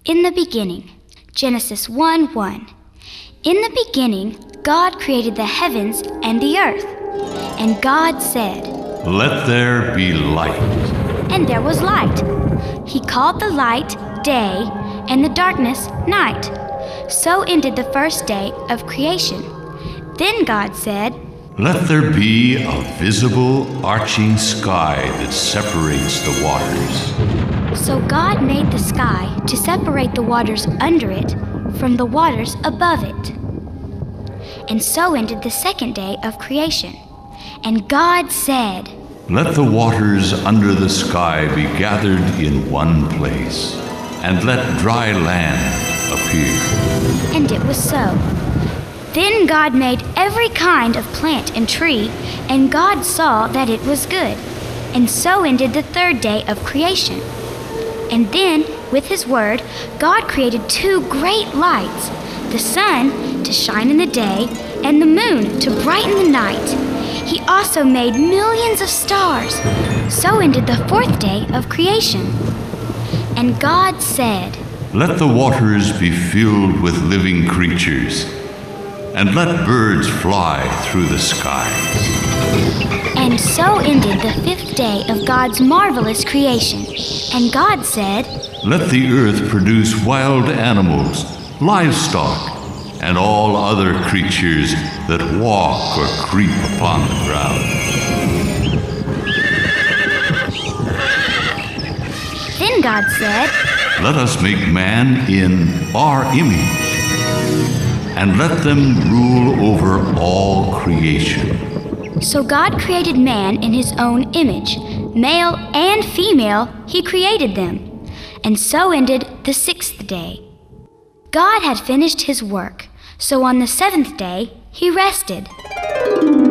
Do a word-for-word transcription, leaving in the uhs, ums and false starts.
In the beginning, Genesis one one. In the beginning, God created the heavens and the earth. And God said, "Let there be light." And there was light. He called the light day and the darkness night. So ended the first day of creation. Then God said, "Let there be a visible, arching sky that separates the waters." So God made the sky to separate the waters under it from the waters above it. And so ended the second day of creation. And God said, "Let the waters under the sky be gathered in one place, and let dry land appear." And it was so. Then God made every kind of plant and tree, and God saw that it was good. And so ended the third day of creation. And then, with his word, God created two great lights, the sun to shine in the day, and the moon to brighten the night. He also made millions of stars. So ended the fourth day of creation. And God said, "Let the waters be filled with living creatures, and let birds fly through the skies." And so ended the fifth day of God's marvelous creation. And God said, "Let the earth produce wild animals, livestock, and all other creatures that walk or creep upon the ground." Then God said, "Let us make man in our image, and let them rule over all creation." So God created man in his own image. Male and female, he created them. And so ended the sixth day. God had finished his work, so on the seventh day he rested.